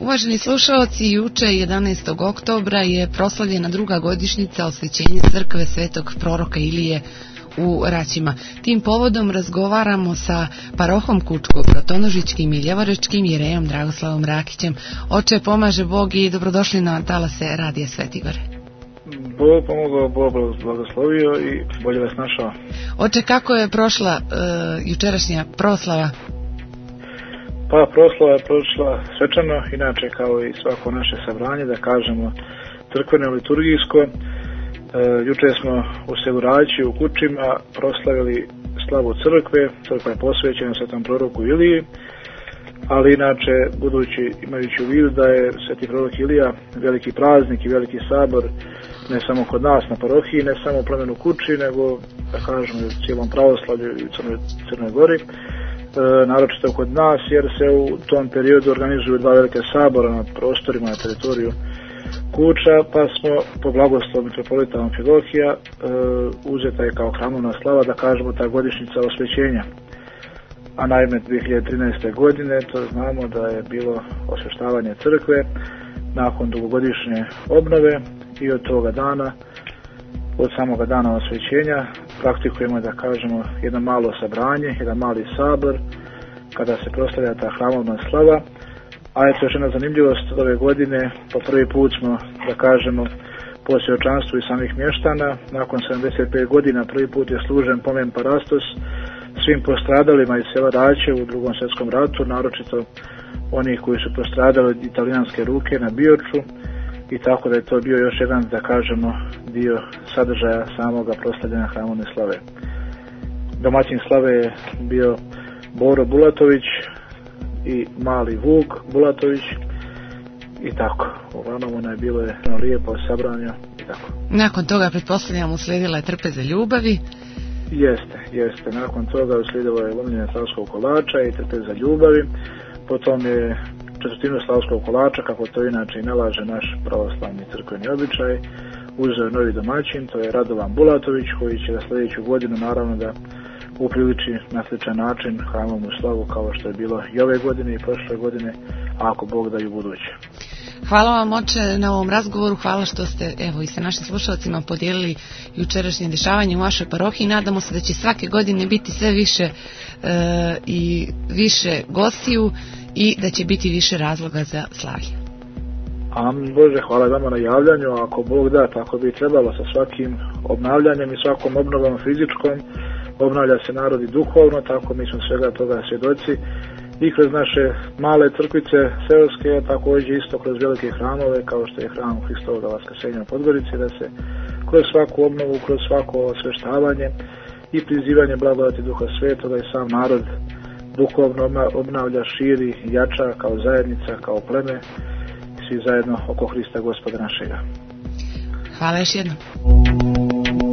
Uvaženi slušaoci, juče 11. oktobra je proslavljena druga godišnjica osvećenja crkve Svetog proroka Ilije u Raćima. Tim povodom razgovaramo sa parohom Kučko-Protonožičkim i Ljevorečkim jerejom Dragoslavom Rakićem. Oče, pomaže Bog i dobrodošli na talase Radija Svetigore. Bog pomogao, Bog blagoslovio i bolje vas našao. Oče, kako je prošla jučerašnja proslava? Pa proslava je prošla svečano, inače kao i svako naše sabranje, da kažemo crkveno liturgijsko. Juče smo u selu Raći u Kučima proslavili slavu crkve. Crkva je posvećena svetom proroku Iliji, ali inače, imajući u vidu da je sveti prorok Ilija veliki praznik i veliki sabor, ne samo kod nas na parohiji, ne samo u plemenu Kuči, nego, da kažemo, u cijelom pravoslavlju i Crnoj Gori, naročito kod nas, jer se u tom periodu organizuju dva velike sabora na prostorima na teritoriju Kuča, pa smo po blagoslovu mitropolita Amfilohija uzeta je kao hramovna slava, da kažemo, ta godišnjica osvećenja. A naime 2013. godine to znamo da je bilo osvještavanje crkve nakon dugogodišnje obnove i od toga dana, od samoga dana osvećenja, praktikujemo, da kažemo, jedno malo sabranje, jedan mali sabor kada se proslavlja ta hramovna slava. A eto još jedna zanimljivost od ove godine, po prvi put smo, da kažemo, po svjedočanstvu i samih mještana, nakon 75 godina prvi put je služen pomen parastos svim postradalima iz sela Raće u Drugom svjetskom ratu, naročito onih koji su postradali od italijanske ruke na Bioču, i tako da je to bio još jedan, da kažemo, dio sadržaja samoga proslavljanja hramovne slave. Domaćin slave je bio Boro Bulatović i mali Vuk Bulatović i tako. Uglavnom ono je bilo lijepo sabranje i tako. Nakon toga, pretpostavljam, uslijedila je trpeza ljubavi. Jeste. Nakon toga uslijedilo je lomljenje slavskog kolača i trpeza ljubavi. Potom je četvrtinu slavskog kolača, kako to inače i nalaže naš pravoslavni crkveni običaj, uzeo novi domaćin, to je Radovan Bulatović, koji će za sljedeću godinu naravno da upriliči na sličan način hramovnu slavu kao što je bilo i ove godine i prošle godine, a ako Bog da i u buduće. Hvala vam, oče, na ovom razgovoru. Hvala što ste, evo, i sa našim slušalcima podijelili jučerašnje dešavanje u vašoj parohiji. Nadamo se da će svake godine biti sve više i više gostiju i da će biti više razloga za slavlje. Amin Bože, hvala vama na javljanju. Ako Bog da, tako bi trebalo sa svakim obnavljanjem i svakom obnovom fizičkom. Obnavlja se narod i duhovno, tako mi smo svega toga svjedoci. I kroz naše male crkvice seoske, također isto kroz velike hramove, kao što je hram Hristovoga Vaskrsenja u Podgorici, da se kroz svaku obnovu, kroz svako osveštavanje i prizivanje blagodati Duha Svetoga i sam narod duhovno obnavlja, širi, jača kao zajednica, kao pleme, svi zajedno oko Hrista Gospoda našega. Hvala još jednom.